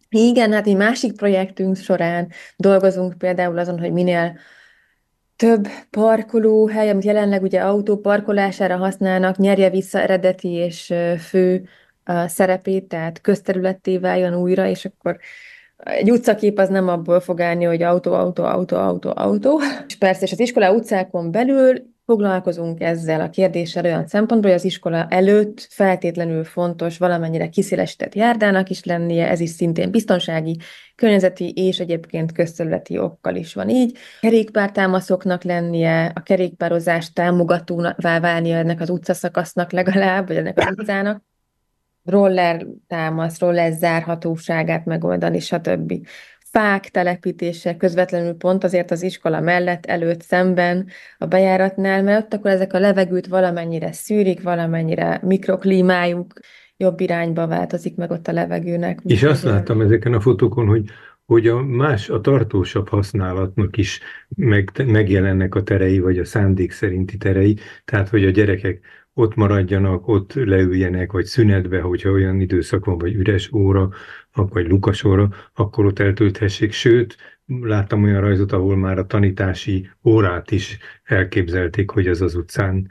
Igen, hát egy másik projektünk során dolgozunk például azon, hogy minél több parkolóhely, amit jelenleg ugye autó parkolására használnak, nyerje vissza eredeti és fő szerepét, tehát közterületté váljon újra, és akkor egy utcakép az nem abból fog állni, hogy autó, autó, autó, autó, autó. És persze, és az iskola utcákon belül foglalkozunk ezzel a kérdéssel olyan szempontból, hogy az iskola előtt feltétlenül fontos valamennyire kiszélesített járdának is lennie, ez is szintén biztonsági, környezeti és egyébként közterületi okkal is van így. Kerékpártámaszoknak lennie, a kerékpározás támogatóvá válnia ennek az utcaszakasznak legalább, vagy ennek az utcának, roller támasz, roller zárhatóságát megoldani, stb. Fák telepítése közvetlenül pont azért az iskola mellett, előtt, szemben a bejáratnál, mert ott akkor ezek a levegőt valamennyire szűrik, valamennyire mikroklímájuk jobb irányba változik meg ott a levegőnek. És azt Úgyhogy láttam ezeken a fotókon, hogy a tartósabb használatnak is megjelennek a terei, vagy a szándék szerinti terei, tehát hogy a gyerekek ott maradjanak, ott leüljenek, vagy szünetbe, hogyha olyan időszak van, vagy üres óra, vagy lukas óra, akkor ott eltölthessék. Sőt, láttam olyan rajzot, ahol már a tanítási órát is elképzelték, hogy ez az utcán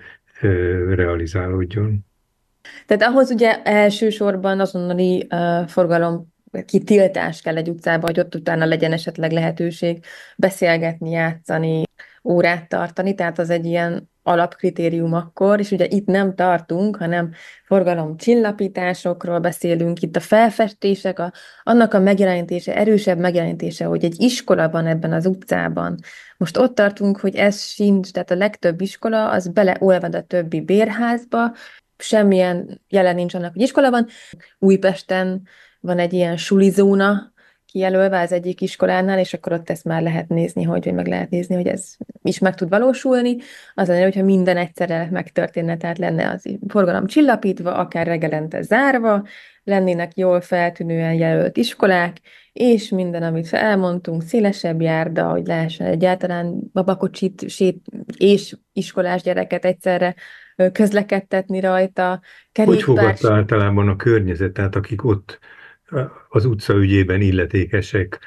realizálódjon. Tehát ahhoz ugye elsősorban azonnali forgalom kitiltás kell egy utcába, hogy ott utána legyen esetleg lehetőség beszélgetni, játszani, órát tartani, tehát az egy ilyen alapkritérium akkor, és ugye itt nem tartunk, hanem forgalomcsillapításokról beszélünk, itt a felfestések, annak a megjelenítése, erősebb megjelenítése, hogy egy iskola van ebben az utcában. Most ott tartunk, hogy ez sincs, tehát a legtöbb iskola az beleolvad a többi bérházba, semmilyen jelen nincs annak, hogy iskola van. Újpesten van egy ilyen sulizóna kijelölve az egyik iskolánál, és akkor ott ezt már lehet nézni, hogy meg lehet nézni, hogy ez is meg tud valósulni. Az lenne, hogyha minden egyszerre megtörténne, tehát lenne az forgalom csillapítva, akár reggelente zárva, lennének jól feltűnően jelölt iskolák, és minden, amit elmondtunk, szélesebb járda, hogy lehessen egyáltalán babakocsit, és iskolás gyereket egyszerre közlekedtetni rajta, Hogy kerékpár. fogadta általában a környezet, tehát akik ott az utca ügyében illetékesek,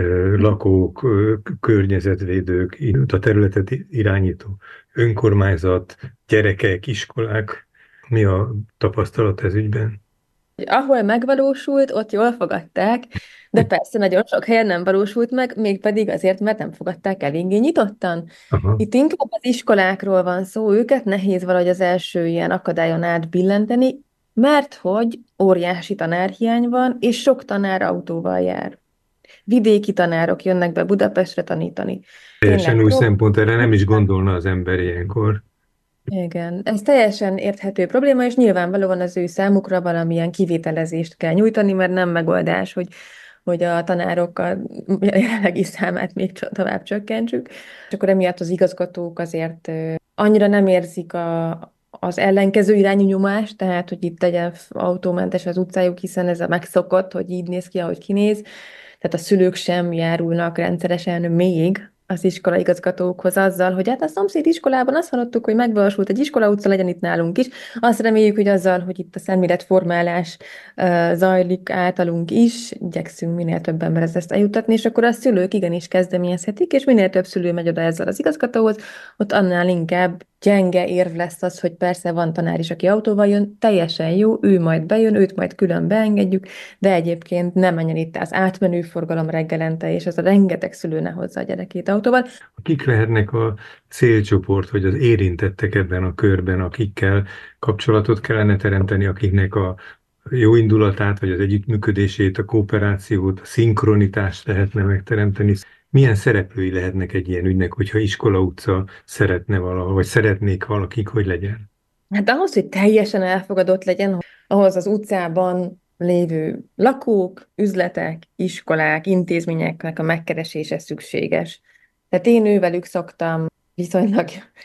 lakók, környezetvédők, a területet irányító önkormányzat, gyerekek, iskolák? Mi a tapasztalat ez ügyben? Ahol megvalósult, ott jól fogadták, de persze nagyon sok helyen nem valósult meg, mégpedig azért, mert nem fogadták eléggé nyitottan. Aha. Itt inkább az iskolákról van szó, őket nehéz valahogy az első ilyen akadályon átbillenteni, mert hogy óriási tanárhiány van, és sok tanár autóval jár. Vidéki tanárok jönnek be Budapestre tanítani. Teljesen Tényleg új szempont, erre nem is gondolna az ember ilyenkor. igen, ez teljesen érthető probléma, és nyilvánvalóan az ő számukra valamilyen kivitelezést kell nyújtani, mert nem megoldás, hogy a tanárokkal jelenlegi számát még tovább csökkentsük. És akkor emiatt az igazgatók azért annyira nem érzik az ellenkező irányú nyomást, tehát hogy itt legyen autómentes az utcájuk, hiszen ez a megszokott, hogy így néz ki, ahogy kinéz. Tehát a szülők sem járulnak rendszeresen még az iskola igazgatókhoz azzal, hogy hát a szomszéd iskolában azt hallottuk, hogy megvalósult egy iskola utca, legyen itt nálunk is. Azt reméljük, hogy azzal, hogy itt a szemléletformálás zajlik általunk is, igyekszünk minél több emberhez ezt eljutatni, és akkor a szülők igenis kezdeményezhetik, és minél több szülő megy oda ezzel az igazgatóhoz, ott annál inkább gyenge érv lesz az, hogy persze van tanár is, aki autóval jön, teljesen jó, ő majd bejön, őt majd külön beengedjük, de egyébként nem menjen itt az átmenő forgalom reggelente, és az a rengeteg szülő ne hozza a gyerekét autóval. Kik lehetnek a célcsoport, vagy az érintettek ebben a körben, akikkel kapcsolatot kellene teremteni, akiknek a jó indulatát, vagy az együttműködését, a kooperációt, a szinkronitást lehetne megteremteni? Milyen szereplői lehetnek egy ilyen ügynek, hogyha iskola utca szeretne valahol, vagy szeretnék valakik, hogy legyen? Hát ahhoz, hogy teljesen elfogadott legyen, ahhoz az utcában lévő lakók, üzletek, iskolák, intézményeknek a megkeresése szükséges. Tehát én ővelük szoktam viszonylag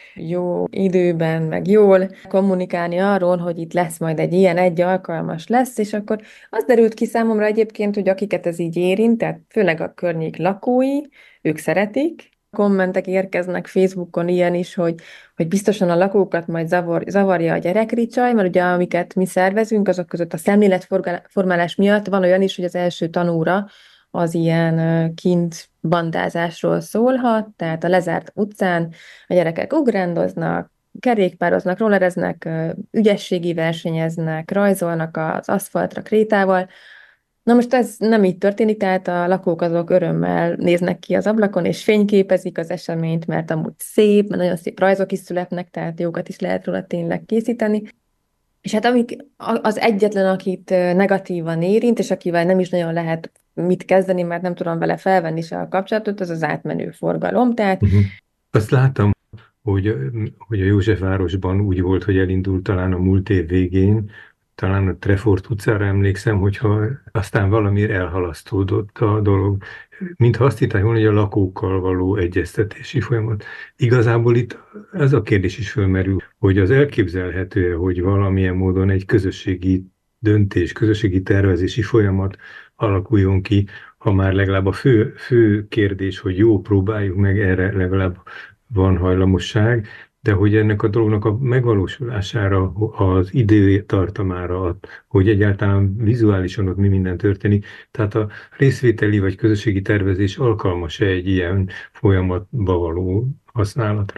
jó időben, meg jól kommunikálni arról, hogy itt lesz majd egy ilyen, egy alkalmas lesz, és akkor az derült ki számomra egyébként, hogy akiket ez így érint, tehát főleg a környék lakói, ők szeretik, kommentek érkeznek Facebookon ilyen is, hogy biztosan a lakókat majd zavarja a gyerekricsaj, mert ugye amiket mi szervezünk, azok között a szemléletformálás miatt van olyan is, hogy az első tanóra az ilyen kint bandázásról szólhat, tehát a lezárt utcán a gyerekek ugrándoznak, kerékpároznak, rollereznek, ügyességi versenyeznek, rajzolnak az aszfaltra krétával. Na most ez nem így történik, tehát a lakók azok örömmel néznek ki az ablakon, és fényképezik az eseményt, mert amúgy szép, mert nagyon szép rajzok is születnek, tehát jókat is lehet róla tényleg készíteni. És hát az egyetlen, akit negatívan érint, és akivel nem is nagyon lehet mit kezdeni, mert nem tudom vele felvenni se a kapcsolatot, az az átmenő forgalom. Tehát Azt láttam, hogy a Józsefvárosban úgy volt, hogy elindult talán a múlt év végén, talán a Trefort utcára emlékszem, hogyha aztán valamiért elhalasztódott a dolog. Mintha azt hitták volna, hogy a lakókkal való egyeztetési folyamat. Igazából itt ez a kérdés is fölmerül, hogy az elképzelhető, hogy valamilyen módon egy közösségi döntés, közösségi tervezési folyamat alakuljon ki, ha már legalább a fő kérdés, hogy jó, próbáljuk meg, erre legalább van hajlamosság, de hogy ennek a dolognak a megvalósulására, az időtartamára, hogy egyáltalán vizuálisan ott mi minden történik, tehát a részvételi vagy közösségi tervezés alkalmas-e egy ilyen folyamatba való használatra?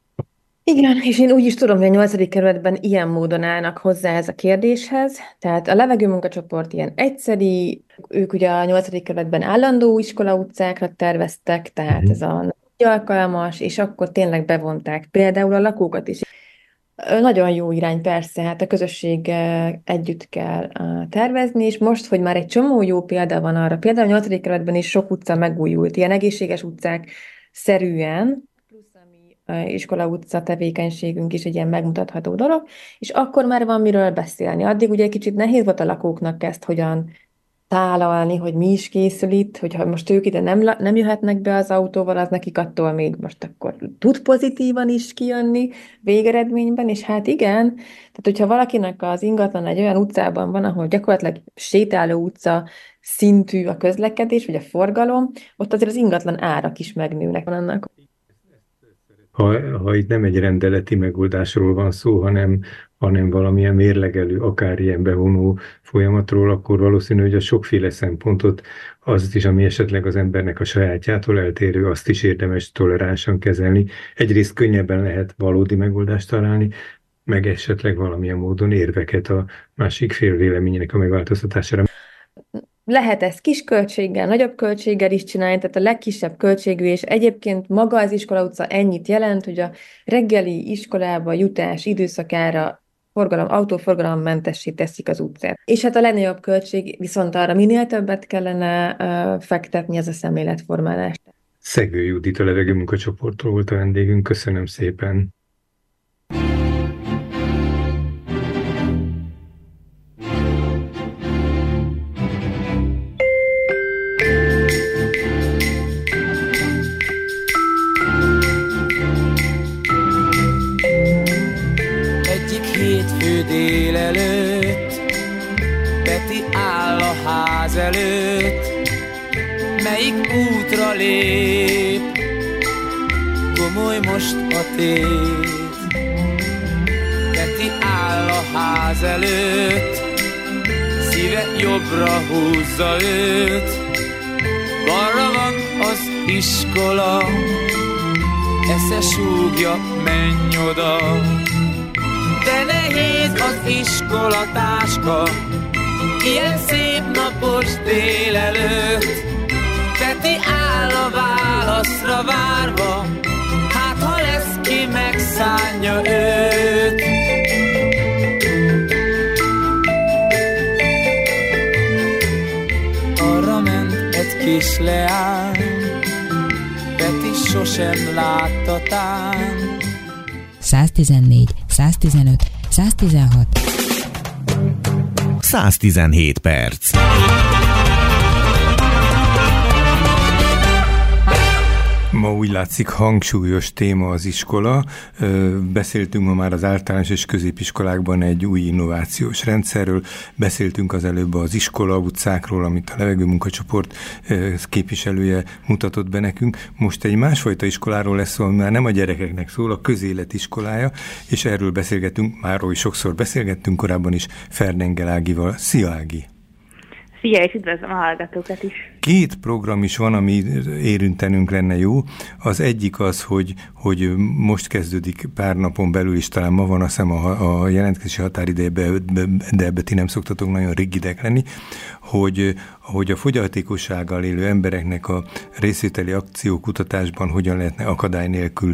igen, és én úgy is tudom, hogy a 8. kerületben ilyen módon állnak hozzá ez a kérdéshez. Tehát a levegőmunkacsoport ilyen egyszeri, ők ugye a 8. kerületben állandó iskola utcákra terveztek, tehát ez a alkalmas, és akkor tényleg bevonták például a lakókat is. Nagyon jó irány persze, hát a közösség együtt kell tervezni, és most, hogy már egy csomó jó példa van arra, például a 8. kerületben is sok utca megújult, ilyen egészséges utcák szerűen, plusz a mi iskola utca tevékenységünk is egy ilyen megmutatható dolog, és akkor már van miről beszélni. Addig ugye egy kicsit nehéz volt a lakóknak ezt hogyan tálalni, hogy mi is készül itt, hogyha most ők ide nem jöhetnek be az autóval, az nekik attól még most akkor tud pozitívan is kijönni végeredményben, és hát igen, tehát hogyha valakinek az ingatlan egy olyan utcában van, ahol gyakorlatilag sétáló utca szintű a közlekedés, vagy a forgalom, ott azért az ingatlan árak is megnőnek van annak. Ha itt nem egy rendeleti megoldásról van szó, hanem valamilyen mérlegelő, akár ilyen bevonó folyamatról, akkor valószínű, hogy a sokféle szempontot, azt is, ami esetleg az embernek a sajátjától eltérő, azt is érdemes toleránsan kezelni. Egyrészt könnyebben lehet valódi megoldást találni, meg esetleg valamilyen módon érveket a másik fél véleményének a megváltoztatására. Lehet ezt kis költséggel, nagyobb költséggel is csinálni, tehát a legkisebb költségű, és egyébként maga az iskola utca ennyit jelent, hogy a reggeli iskolába jutás időszakára autóforgalommentessé teszik az utcát. És hát a legnagyobb költség viszont arra minél többet kellene fektetni, ez a szemléletformálás. Szegő Judit, a levegőmunkacsoporttól volt a vendégünk, köszönöm szépen. Délelőtt Peti áll a ház előtt, melyik útra lép, komoly most a tét. Peti áll a ház előtt, szíve jobbra húzza őt, balra van az iskola, esze súgja, menj oda. De nehéz az iskolatáska, ilyen szép napos délelőtt. Peti áll a válaszra várva, hát ha lesz ki megszánja őt. Arra ment egy kis leány, Peti sosem látta tán. 114, 115, 116. 117 perc. úgy látszik, hangsúlyos téma az iskola. Beszéltünk ma már az általános és középiskolákban egy új innovációs rendszerről, beszéltünk az előbb az iskola utcákról, amit a levegőmunkacsoport képviselője mutatott be nekünk. Most egy másfajta iskoláról lesz szó, már nem a gyerekeknek szól, a közélet iskolája, és erről beszélgetünk, márról is sokszor beszélgettünk korábban is Ferdengel Ágival. Szia, Ági! Szia, és üdvözlöm a hallgatókat is! 2 program is van, ami érintenünk lenne jó. Az egyik az, hogy most kezdődik pár napon belül is, talán ma van, azt hiszem a jelentkezési határideje, de ebbe ti nem szoktatok nagyon rigidek lenni, hogy a fogyatékossággal élő embereknek a részvételi akciókutatásban hogyan lehetne akadály nélkül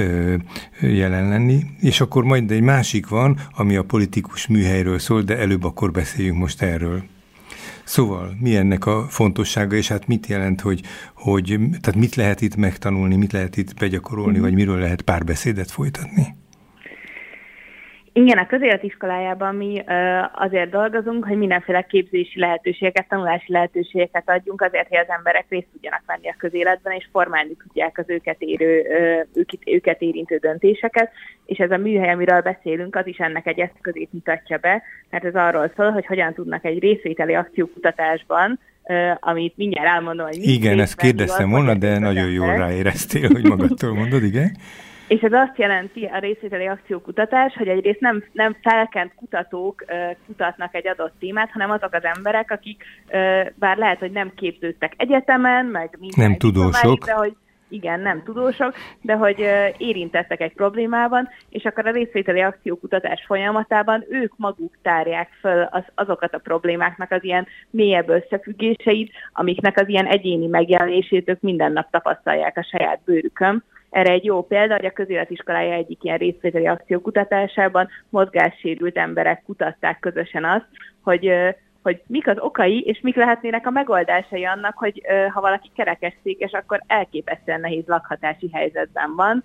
jelen lenni. És akkor majd egy másik van, ami a politikus műhelyről szól, de előbb akkor beszéljünk most erről. Szóval, mi ennek a fontossága, és hát mit jelent, tehát mit lehet itt megtanulni, mit lehet itt begyakorolni, vagy miről lehet párbeszédet folytatni? Igen, a közélet iskolájában mi azért dolgozunk, hogy mindenféle képzési lehetőségeket, tanulási lehetőségeket adjunk azért, hogy az emberek részt tudjanak venni a közéletben, és formálni tudják az őket érintő döntéseket, és ez a műhely, amiről beszélünk, az is ennek egy eszközét mutatja be, mert ez arról szól, hogy hogyan tudnak egy részvételi akciókutatásban, amit mindjárt elmondom, hogy igen, ezt kérdeztem volna, de nagyon jól ráéreztél, hogy magadtól mondod, igen? És ez azt jelenti, a részvételi akciókutatás, hogy egyrészt nem felkent kutatók kutatnak egy adott témát, hanem azok az emberek, akik bár lehet, hogy nem képződtek egyetemen, meg nem tudósok, de hogy igen, nem tudósok, de hogy érintettek egy problémában, és akkor a részvételi akciókutatás folyamatában ők maguk tárják föl azokat a problémáknak az ilyen mélyebb összefüggéseit, amiknek az ilyen egyéni megjelenését ők minden nap tapasztalják a saját bőrükön. Erre egy jó példa, hogy a közéletiskolája egyik ilyen részvételi akciókutatásában mozgássérült emberek kutatták közösen azt, hogy mik az okai, és mik lehetnének a megoldásai annak, hogy ha valaki kerekesszékes, akkor elképesztően nehéz lakhatási helyzetben van,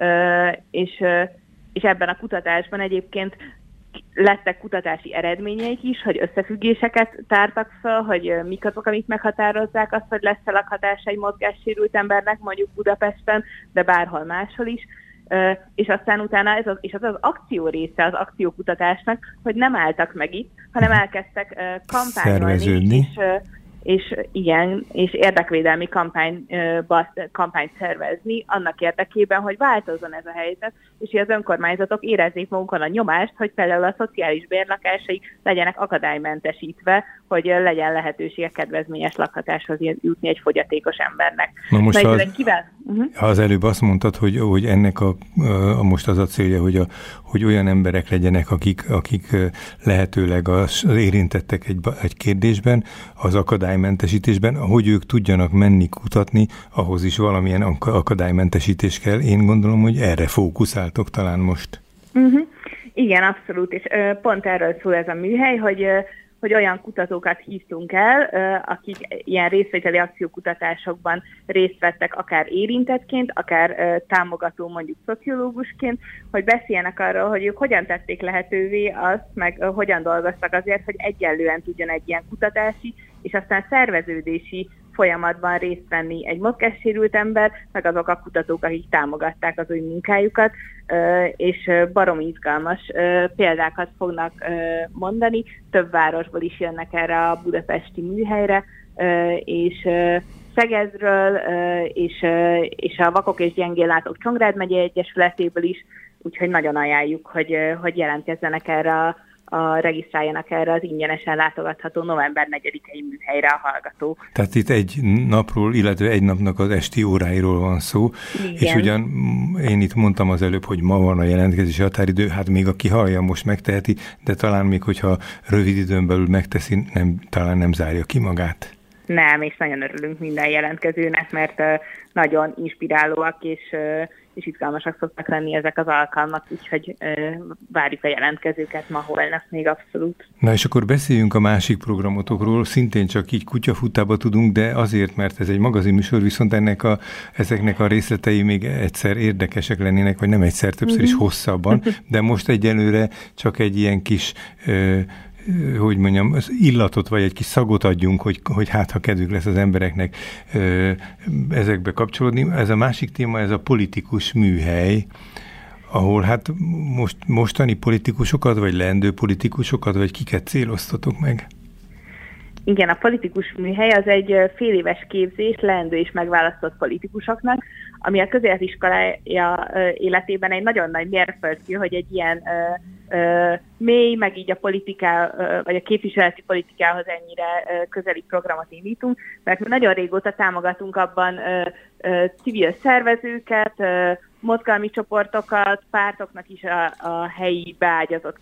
és ebben a kutatásban egyébként lettek kutatási eredményeik is, hogy összefüggéseket tártak fel, hogy mik azok, amik meghatározzák azt, hogy lesz-e lakhatása egy mozgássérült embernek, mondjuk Budapesten, de bárhol máshol is. És aztán utána ez az akció része az akciókutatásnak, hogy nem álltak meg itt, hanem elkezdtek kampányolni, és érdekvédelmi kampányt szervezni annak érdekében, hogy változzon ez a helyzet, és hogy az önkormányzatok érezzék magunkon a nyomást, hogy például a szociális bérlakásaik legyenek akadálymentesítve, hogy legyen lehetősége kedvezményes lakhatáshoz jutni egy fogyatékos embernek. Na most ha az előbb azt mondtad, hogy ennek most az a célja, hogy olyan emberek legyenek, akik lehetőleg az érintettek egy kérdésben, az akadálymentesítésben, ahogy ők tudjanak menni kutatni, ahhoz is valamilyen akadálymentesítés kell. Én gondolom, hogy erre fókuszáltok talán most. Igen, abszolút, és pont erről szól ez a műhely, hogy olyan kutatókat hívtunk el, akik ilyen részvételi akciókutatásokban részt vettek, akár érintettként, akár támogató, mondjuk szociológusként, hogy beszéljenek arról, hogy ők hogyan tették lehetővé azt, meg hogyan dolgoztak azért, hogy egyenlően tudjon egy ilyen kutatási, és aztán szerveződési folyamatban részt venni egy mozgássérült ember, meg azok a kutatók, akik támogatták az ő munkájukat, és baromi izgalmas példákat fognak mondani. Több városból is jönnek erre a budapesti műhelyre, és Szegedről, és a Vakok és Gyengéllátók Csongrád megyei egyesületéből is, úgyhogy nagyon ajánljuk, hogy jelentkezzenek erre regisztráljanak erre az ingyenesen látogatható november 4-i műhelyre a hallgatók. Tehát itt egy napról, illetve egy napnak az esti óráiról van szó, igen. És ugyan én itt mondtam az előbb, hogy ma van a jelentkezési határidő, hát még aki hallja, most megteheti, de talán még, hogyha rövid időn belül megteszi, talán nem zárja ki magát. Nem, és nagyon örülünk minden jelentkezőnek, mert nagyon inspirálóak, és izgalmasak szoktak lenni ezek az alkalmak, úgyhogy várjuk a jelentkezőket ma, holnap még abszolút. Na és akkor beszéljünk a másik programotokról, szintén csak így kutyafutába tudunk, de azért, mert ez egy magazinműsor, viszont ezeknek a részletei még egyszer érdekesek lennének, vagy nem egyszer, többször is hosszabban, de most egyelőre csak egy ilyen kis hogy mondjam, az illatot vagy egy kis szagot adjunk, hogy hát ha kedvük lesz az embereknek ezekbe kapcsolódni. Ez a másik téma, ez a politikus műhely, ahol hát mostani politikusokat, vagy leendő politikusokat, vagy kiket céloztatok meg? Igen, a politikus műhely az egy féléves képzés leendő és megválasztott politikusoknak, ami a közéletiskolája életében egy nagyon nagy mérföldkő, hogy egy ilyen mély, meg így a politiká, vagy a képviseleti politikához ennyire közeli programot indítunk, mert mi nagyon régóta támogatunk abban civil szervezőket, mozgalmi csoportokat, pártoknak is a helyi beágyazott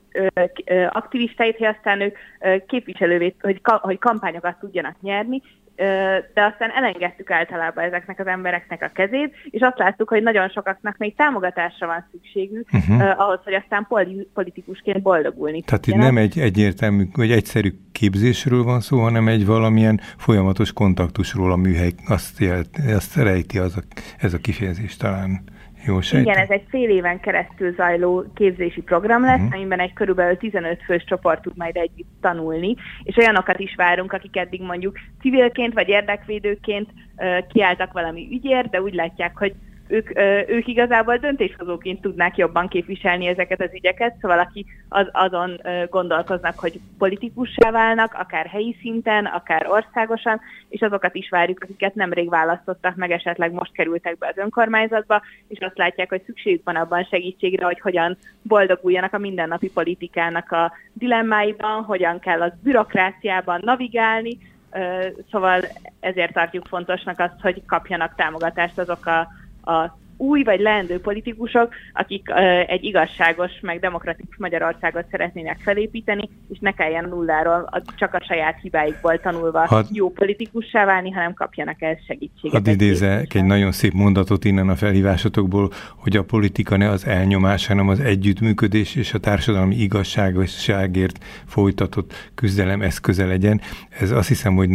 aktivistáit, hogy aztán ők képviselővé, hogy kampányokat tudjanak nyerni, de aztán elengedtük általában ezeknek az embereknek a kezét, és azt láttuk, hogy nagyon sokaknak még támogatásra van szükségük ahhoz, hogy aztán politikusként boldogulni. Tehát itt nem egy egyértelmű, vagy egyszerű képzésről van szó, hanem egy valamilyen folyamatos kontaktusról a műhely. Azt rejti ez a kifejezés talán. Jól sejtem? Igen, ez egy fél éven keresztül zajló képzési program lesz, amiben egy körülbelül 15 fős csoport tud majd együtt tanulni, és olyanokat is várunk, akik eddig mondjuk civilként vagy érdekvédőként kiálltak valami ügyért, de úgy látják, hogy ők igazából döntéshozóként tudnák jobban képviselni ezeket az ügyeket, szóval aki azon gondolkoznak, hogy politikussá válnak, akár helyi szinten, akár országosan, és azokat is várjuk, akiket nemrég választottak meg, esetleg most kerültek be az önkormányzatba, és azt látják, hogy szükségük van abban segítségre, hogy hogyan boldoguljanak a mindennapi politikának a dilemmáiban, hogyan kell a bürokráciában navigálni, szóval ezért tartjuk fontosnak azt, hogy kapjanak támogatást azok a új vagy leendő politikusok, akik egy igazságos, meg demokratikus Magyarországot szeretnének felépíteni, és ne kelljen nulláról csak a saját hibáikból tanulva jó politikussá válni, hanem kapjanak el segítséget. Hadd idézek egy nagyon szép mondatot innen a felhívásotokból, hogy a politika ne az elnyomás, hanem az együttműködés és a társadalmi igazságosságért folytatott küzdelem eszköze legyen. Ez azt hiszem, hogy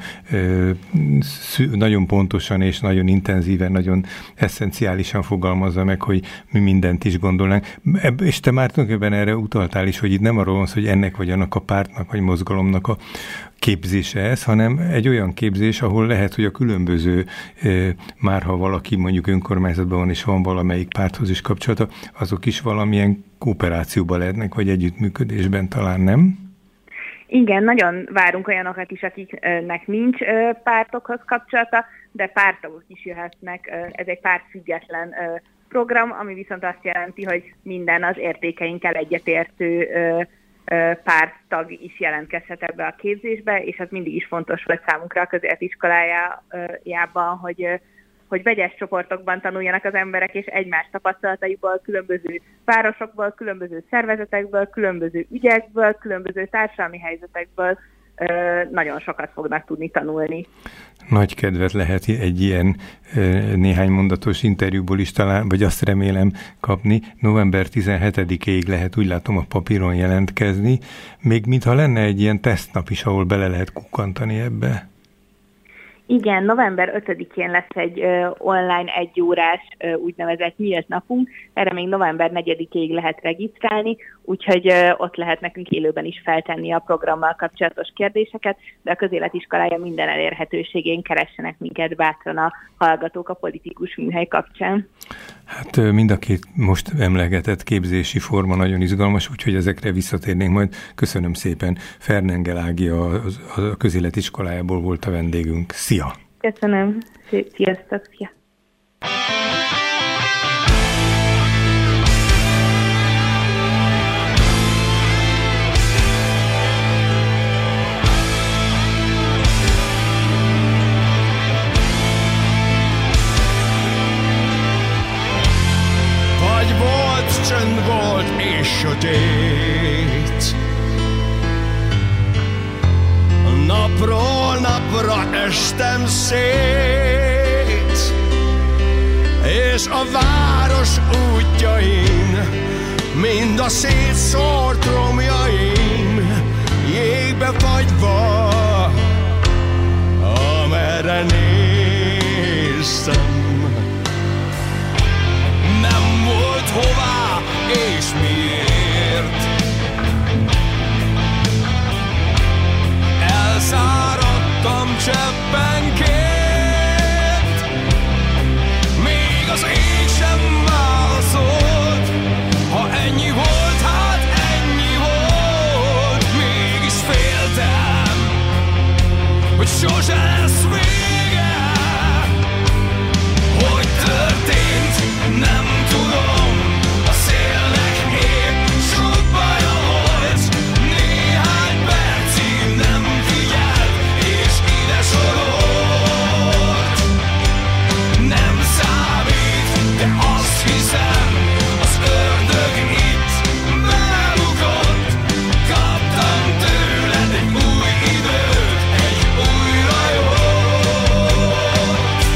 nagyon pontosan és nagyon intenzíven, nagyon eszenciálisan fogalmazza meg, hogy mi mindent is gondolnánk. És te már tulajdonképpen erre utaltál is, hogy itt nem arról van szó, hogy ennek vagy annak a pártnak vagy mozgalomnak a képzése ez, hanem egy olyan képzés, ahol lehet, hogy a különböző, már ha valaki mondjuk önkormányzatban van és van valamelyik párthoz is kapcsolata, azok is valamilyen kooperációban lehetnek, vagy együttműködésben talán, nem? Igen, nagyon várunk olyanokat is, akiknek nincs pártokhoz kapcsolata, de pártagok is jöhetnek. Ez egy pártfüggetlen program, ami viszont azt jelenti, hogy minden az értékeinkkel egyetértő párttag is jelentkezhet ebbe a képzésbe, és az mindig is fontos volt számunkra a közéletiskolájában, hogy vegyes csoportokban tanuljanak az emberek, és egymás tapasztalataiból, különböző városokból, különböző szervezetekből, különböző ügyekből, különböző társadalmi helyzetekből nagyon sokat fognak tudni tanulni. Nagy kedvet lehet egy ilyen néhány mondatos interjúból is talán, vagy azt remélem kapni. November 17-ig lehet, úgy látom, a papíron jelentkezni. Még mintha lenne egy ilyen tesztnap is, ahol bele lehet kukkantani ebbe. Igen, november 5-én lesz egy online egyórás úgynevezett nyílt napunk, erre még november 4-ig lehet regisztrálni, úgyhogy ott lehet nekünk élőben is feltenni a programmal kapcsolatos kérdéseket, de a közéletiskolája minden elérhetőségén keressenek minket bátran a hallgatók a politikus műhely kapcsán. Hát mind a két most emlegetett képzési forma nagyon izgalmas, úgyhogy ezekre visszatérnénk majd. Köszönöm szépen. Fernengel Ági a közéletiskolájából volt a vendégünk. Szia! Köszönöm. Sziasztok! Szia! Csönd volt és sötét, napról napra estem szét, és a város útjain mind a szétszórt romjaim jégbe fagyva, amerre néztem. Nem volt hová és miért, éppenként. Még az ég sem válaszolt, ha ennyi volt, hát ennyi volt. Mégis féltem, hogy sose lesz vége. Hogy történt, nem tudom, a szélnek épp sok baja volt. Néhány percig nem figyelt, és ide sorolt. Nem számít, de azt hiszem, az ördög itt belugott. Kaptam tőle egy új időt, egy új rajót.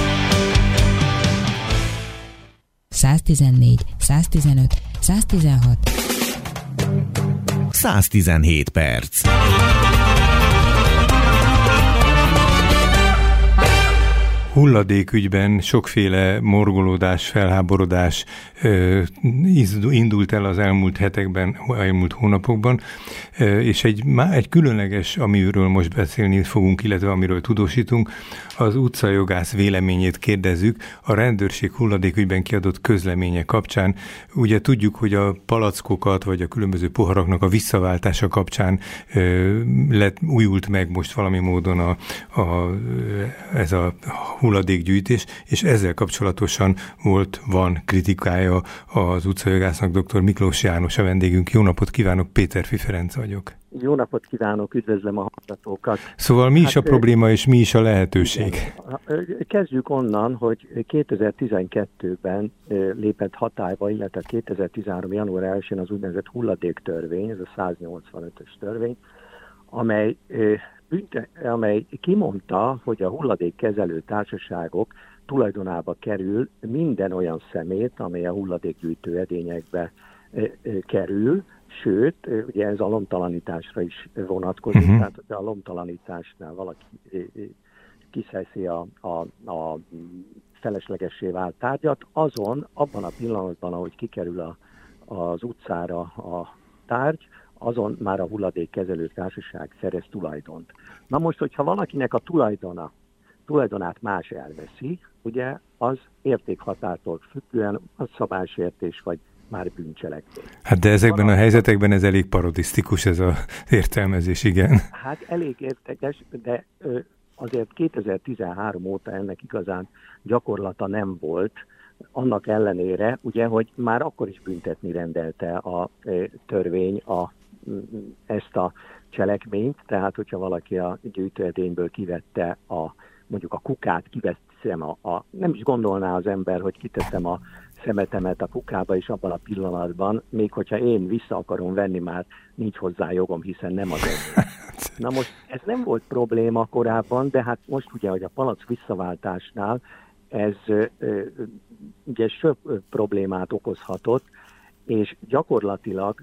114, 115, 116. 117 perc. Hulladékügyben sokféle morgolódás, felháborodás indult el az elmúlt hetekben, elmúlt hónapokban, és egy különleges, amiről most beszélni fogunk, illetve amiről tudósítunk, az utcajogász véleményét kérdezzük a rendőrség hulladékügyben kiadott közleménye kapcsán. Ugye tudjuk, hogy a palackokat, vagy a különböző poharaknak a visszaváltása kapcsán újult meg most valami módon ez a hulladékgyűjtés, és ezzel kapcsolatosan van kritikája az utcajogásznak. Dr. Miklós János a vendégünk. Jó napot kívánok, Péterfi Ferenc vagyok. Jó napot kívánok, üdvözlöm a hallgatókat. Szóval mi is a probléma, és mi is a lehetőség? Kezdjük onnan, hogy 2012-ben lépett hatályba, illetve 2013. január 1-én az úgynevezett hulladéktörvény, ez a 185-ös törvény, amely kimondta, hogy a hulladékkezelő társaságok tulajdonába kerül minden olyan szemét, amely a hulladékgyűjtő edényekbe kerül, sőt, ugye ez a lomtalanításra is vonatkozik, tehát hogy a lomtalanításnál valaki kiszeszi a feleslegessé vált tárgyat, abban a pillanatban, ahogy kikerül az utcára a tárgy, azon már a hulladékkezelő társaság szerez tulajdont. Na most, hogyha valakinek a tulajdonát más elveszi, ugye az értékhatártól függően a szabálysértés vagy már bűncselekmény. Hát de ezekben a helyzetekben ez elég parodisztikus ez az értelmezés, igen. Hát elég érdekes, de azért 2013 óta ennek igazán gyakorlata nem volt, annak ellenére, ugye, hogy már akkor is büntetni rendelte a törvény ezt a cselekményt, tehát hogyha valaki a gyűjtőedényből kivette mondjuk a kukát, kiveszem nem is gondolná az ember, hogy kiteszem a szemetemet a kukába, és abban a pillanatban, még hogyha én vissza akarom venni, már nincs hozzá jogom, hiszen nem az enyém. Na most ez nem volt probléma korábban, de hát most ugye, hogy a palack visszaváltásnál ez ugye sok problémát okozhatott, és gyakorlatilag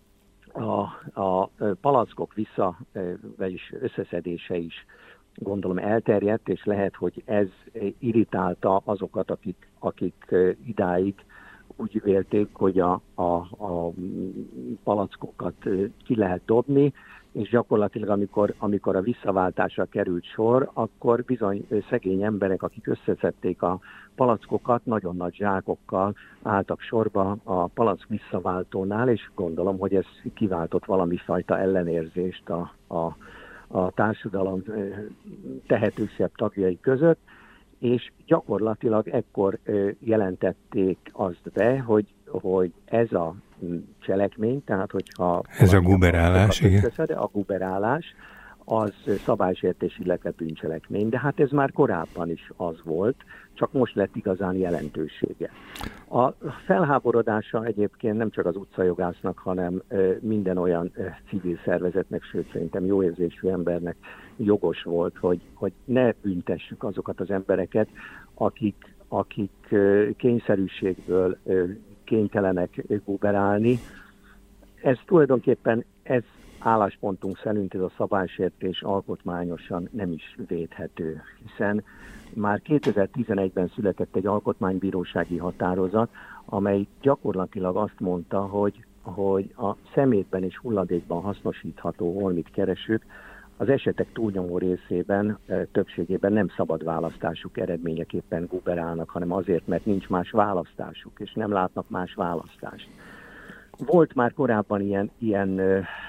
a palackok vagyis összeszedése is gondolom elterjedt, és lehet, hogy ez irritálta azokat, akik idáig úgy vélték, hogy a palackokat ki lehet dobni, és gyakorlatilag amikor a visszaváltásra került sor, akkor bizony szegény emberek, akik összeszedték a palackokat, nagyon nagy zsákokkal álltak sorba a palack visszaváltónál, és gondolom, hogy ez kiváltott valami fajta ellenérzést a társadalom tehetősebb tagjai között, és gyakorlatilag ekkor jelentették azt be, hogy ez a cselekmény, tehát hogyha... Ez a guberálás, igen. A guberálás az szabálysértés, illetve bűncselekmény, de hát ez már korábban is az volt, csak most lett igazán jelentősége. A felháborodása egyébként nem csak az utcajogásznak, hanem minden olyan civil szervezetnek, sőt szerintem jóérzésű embernek jogos volt, hogy ne büntessük azokat az embereket, akik kényszerűségből kénytelenek guberálni. Ez tulajdonképpen álláspontunk szerint ez a szabálysértés alkotmányosan nem is védhető, hiszen már 2011-ben született egy alkotmánybírósági határozat, amely gyakorlatilag azt mondta, hogy a szemétben és hulladékban hasznosítható holmit keresők, az esetek túlnyomó részében, többségében nem szabad választásuk eredményeképpen guberálnak, hanem azért, mert nincs más választásuk, és nem látnak más választást. Volt már korábban ilyen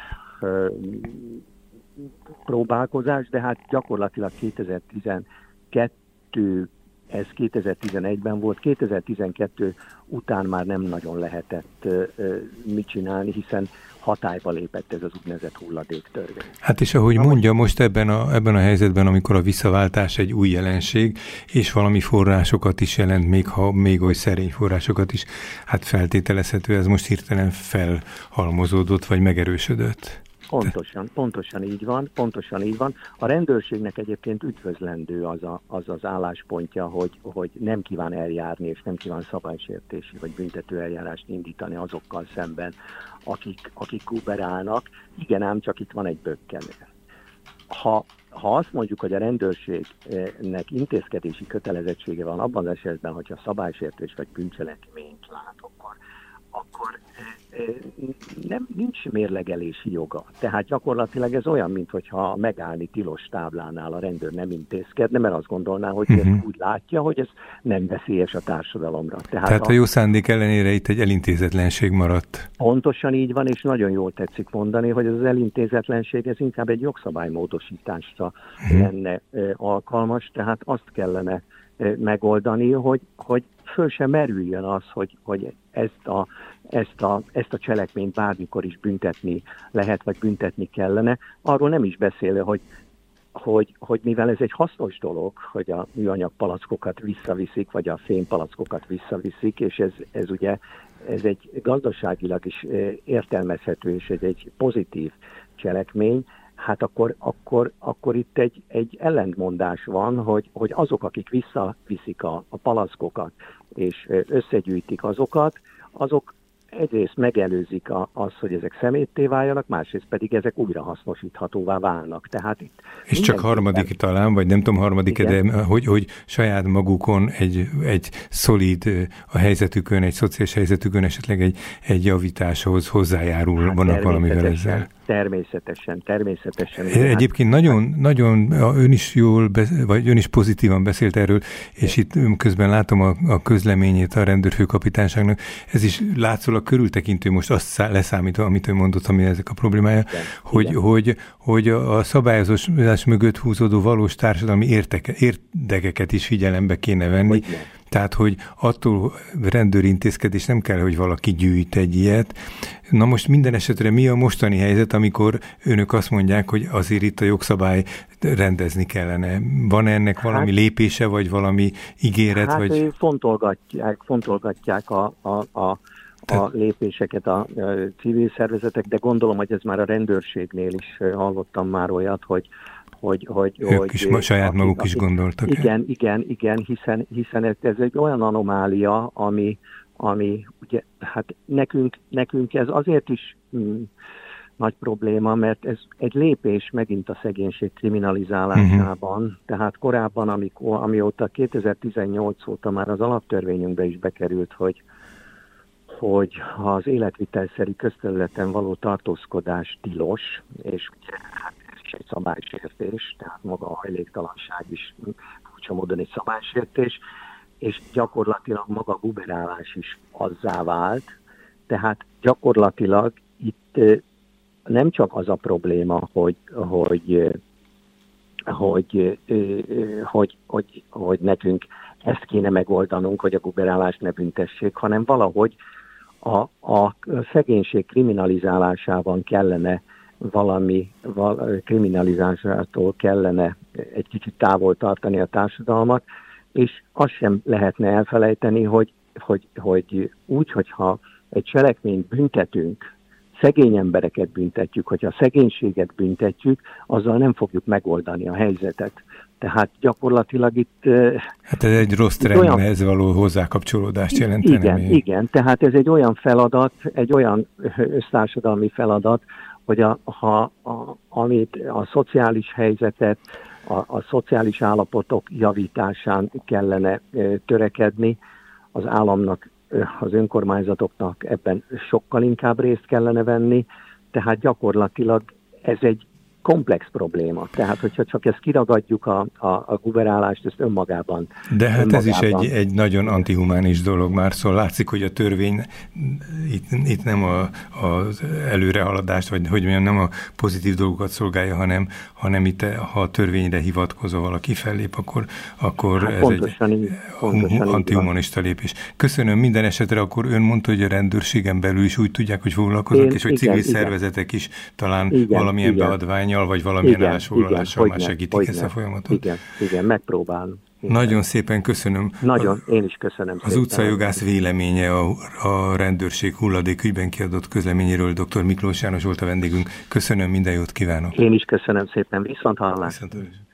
próbálkozás, de hát gyakorlatilag 2012, ez 2011-ben volt, 2012 után már nem nagyon lehetett mit csinálni, hiszen hatályba lépett ez az úgynevezett hulladéktörvény. Hát és ahogy mondja, most ebben a helyzetben, amikor a visszaváltás egy új jelenség, és valami forrásokat is jelent, még oly szerény forrásokat is, hát feltételezhető, ez most hirtelen felhalmozódott, vagy megerősödött. Pontosan így van. A rendőrségnek egyébként üdvözlendő az az álláspontja, hogy nem kíván eljárni, és nem kíván szabálysértési vagy büntető eljárást indítani azokkal szemben, akik guberálnak. Igen, ám csak itt van egy bökkenő. Ha azt mondjuk, hogy a rendőrségnek intézkedési kötelezettsége van abban az esetben, hogyha szabálysértés vagy bűncselekményt lát, akkor nincs mérlegelési joga. Tehát gyakorlatilag ez olyan, mintha megállni tilos táblánál a rendőr nem intézkedne, mert azt gondolná, hogy ezt úgy látja, hogy ez nem veszélyes a társadalomra. Tehát a jó szándék ellenére itt egy elintézetlenség maradt. Pontosan így van, és nagyon jól tetszik mondani, hogy az elintézetlenség ez inkább egy jogszabálymódosításra lenne alkalmas, tehát azt kellene megoldani, hogy föl sem merüljön az, hogy ezt a cselekményt bármikor is büntetni lehet, vagy büntetni kellene. Arról nem is beszélve, hogy mivel ez egy hasznos dolog, hogy a műanyag palackokat visszaviszik, vagy a fémpalackokat visszaviszik, és ez ugye ez egy gazdaságilag is értelmezhető, és ez egy pozitív cselekmény, hát akkor itt egy ellentmondás van, hogy azok, akik visszaviszik a palackokat, és összegyűjtik azok egyrészt megelőzik azt, hogy ezek szemétté váljanak, másrészt pedig ezek újrahasznosíthatóvá válnak. Tehát itt és csak harmadik talán, vagy nem tudom de hogy saját magukon egy szolid a helyzetükön, egy szociális helyzetükön esetleg egy javításhoz hozzájárulnak valamivel ezzel. Természetesen. Egyébként nagyon ön is pozitívan beszélt erről, és itt közben látom a közleményét a rendőrfőkapitányságnak. Ez is látszólag körültekintő, most azt leszámítva, amit ön mondott, ami ezek a problémája, hogy a szabályozás mögött húzódó valós társadalmi érdekeket is figyelembe kéne venni. Tehát, hogy attól rendőri intézkedés nem kell, hogy valaki gyűjt egy ilyet. Na most minden esetre mi a mostani helyzet, amikor önök azt mondják, hogy azért itt a jogszabály rendezni kellene? Van ennek valami lépése, vagy valami ígéret? Vagy... Fontolgatják a lépéseket a civil szervezetek, de gondolom, hogy ez már a rendőrségnél is hallottam már olyat, hogy ők is saját maguk is gondoltak. Igen, hiszen ez egy olyan anomália, ami ugye, hát nekünk ez azért is nagy probléma, mert ez egy lépés megint a szegénység kriminalizálásában. Tehát korábban, amióta 2018 óta már az alaptörvényünkbe is bekerült, hogy az életvitelszerű közterületen való tartózkodás tilos, és ugye hát ez is egy szabálysértés, tehát maga a hajléktalanság is furcsa módon egy szabálysértés, és gyakorlatilag maga a guberálás is azzá vált, tehát gyakorlatilag itt nem csak az a probléma, hogy nekünk ezt kéne megoldanunk, hogy a guberálást ne büntessék, hanem valahogy a szegénység kriminalizálásában kellene kriminalizálásától kellene egy kicsit távol tartani a társadalmat, és azt sem lehetne elfelejteni, hogy úgy, hogyha egy cselekményt büntetünk, szegény embereket büntetjük, hogyha a szegénységet büntetjük, azzal nem fogjuk megoldani a helyzetet. Tehát gyakorlatilag itt... Hát ez egy rossz trendhez való hozzákapcsolódást jelentene. Igen, tehát ez egy olyan feladat, egy olyan össztársadalmi feladat, hogy amit a szociális helyzetet, a szociális állapotok javításán kellene törekedni, az államnak, az önkormányzatoknak ebben sokkal inkább részt kellene venni, tehát gyakorlatilag ez komplex probléma. Tehát, hogyha csak ezt kiragadjuk a guverálást, ezt önmagában. De hát ez is egy nagyon antihumánis dolog már, szóval látszik, hogy a törvény itt nem az előrehaladást, vagy hogy mondjam, nem a pozitív dolgokat szolgálja, hanem itt, ha a törvényre hivatkozó valaki fellép, akkor hát ez egy antihumanista lépés. Köszönöm, minden esetre akkor ön mondta, hogy a rendőrségen belül is úgy tudják, hogy foglalkoznak, és hogy civil szervezetek is talán valamilyen beadvánnyal, vagy valamilyen állásfoglalással már segítik ezt a folyamatot. Igen, megpróbálunk. Nagyon szépen köszönöm. Én is köszönöm. Az utcajogász véleménye a rendőrség hulladékügyben kiadott közleményéről dr. Miklós János volt a vendégünk. Köszönöm, minden jót kívánok. Én is köszönöm szépen. Viszonthallásra.